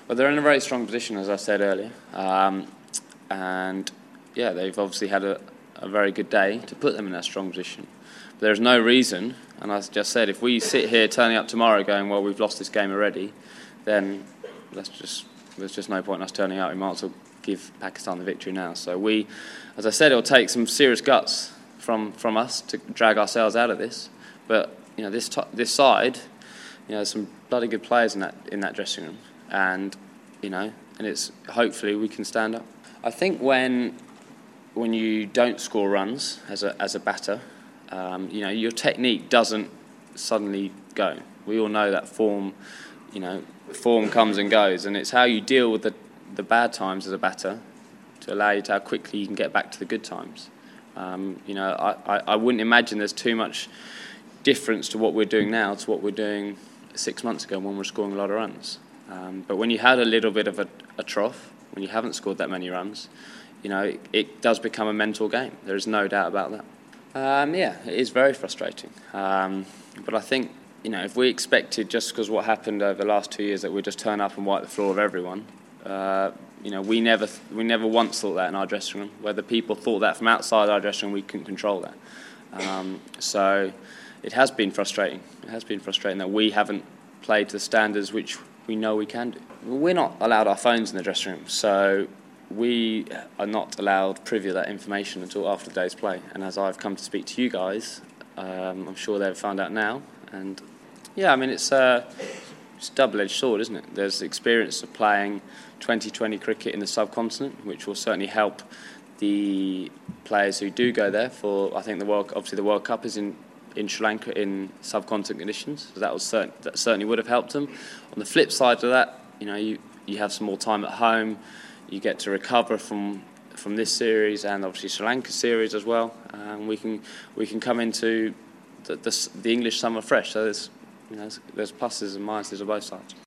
Well, they're in a very strong position, as I said earlier, and yeah, they've obviously had a very good day to put them in that strong position. But there's no reason, and as I just said, if we sit here turning up tomorrow going, well, we've lost this game already, then there's just no point in us turning out. We might as well give Pakistan the victory now. So we, as I said, it'll take some serious guts from us to drag ourselves out of this. But this side, there's some bloody good players in that dressing room, and it's hopefully we can stand up. I think when you don't score runs as a batter, your technique doesn't suddenly go. We all know that form comes and goes, and it's how you deal with the bad times as a batter to allow you to how quickly you can get back to the good times. I wouldn't imagine there's too much difference to what we're doing now to what we're doing 6 months ago when we're scoring a lot of runs. But when you had a little bit of a trough, when you haven't scored that many runs, it does become a mental game. There is no doubt about that. It is very frustrating. But I think, if we expected, just because what happened over the last 2 years, that we'd just turn up and wipe the floor of everyone, we never once thought that in our dressing room. Whether people thought that from outside our dressing room, we couldn't control that. So it has been frustrating. It has been frustrating that we haven't played to the standards which we know we can do. We're not allowed our phones in the dressing room, so we are not allowed privy to that information until after the day's play. And as I've come to speak to you guys, I'm sure they've found out now. And it's a double-edged sword, isn't it? There's the experience of playing 2020 cricket in the subcontinent, which will certainly help the players who do go there. For I think the World Cup is in Sri Lanka in subcontinent conditions, so that certainly would have helped them. On the flip side of that, you have some more time at home. You get to recover from this series and obviously Sri Lanka series as well. And we can come into the English summer fresh. So there's pluses and minuses on both sides.